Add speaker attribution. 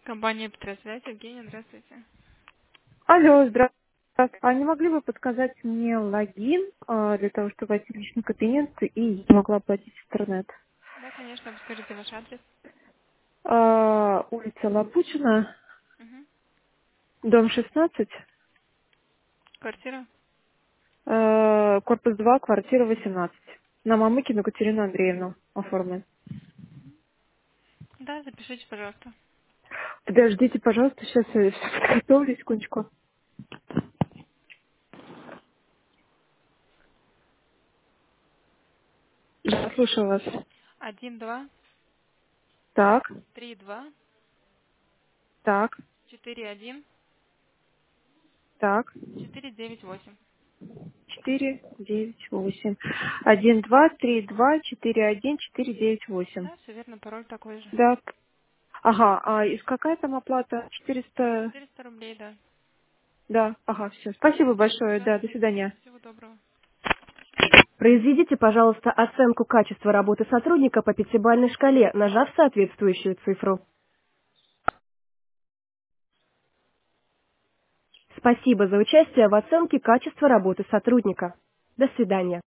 Speaker 1: Компания «Петросвязь». Евгения, здравствуйте.
Speaker 2: Алло, здравствуйте. А не могли бы подсказать мне логин для того, чтобы войти в личный кабинет и я могла оплатить интернет?
Speaker 1: Да, конечно, подскажите ваш адрес.
Speaker 2: Улица Лапутина,
Speaker 1: Угу.
Speaker 2: дом 16,
Speaker 1: Квартира?
Speaker 2: корпус 2, квартира 18. На Мамыкину Катерину Андреевну оформлен.
Speaker 1: Да, запишите, пожалуйста.
Speaker 2: Подождите, пожалуйста, сейчас я все подготовлю, секундочку. Да, слушаю вас.
Speaker 1: 1, 2,
Speaker 2: Так,
Speaker 1: 3, 2,
Speaker 2: так,
Speaker 1: 4, 1,
Speaker 2: так.
Speaker 1: 4, 9, 8.
Speaker 2: 498. 1, 2, 3, 2, 4, 1, 4, 9, 8.
Speaker 1: Да, все верно, пароль такой же.
Speaker 2: Да. Ага, и какая там оплата? 400.
Speaker 1: 400 рублей, да.
Speaker 2: Да, ага, все. Спасибо большое, да, до
Speaker 1: Пожалуйста,
Speaker 2: свидания.
Speaker 1: всего доброго.
Speaker 2: Произведите, пожалуйста, оценку качества работы сотрудника по пятибалльной шкале, нажав соответствующую цифру. Спасибо за участие в оценке качества работы сотрудника. До свидания.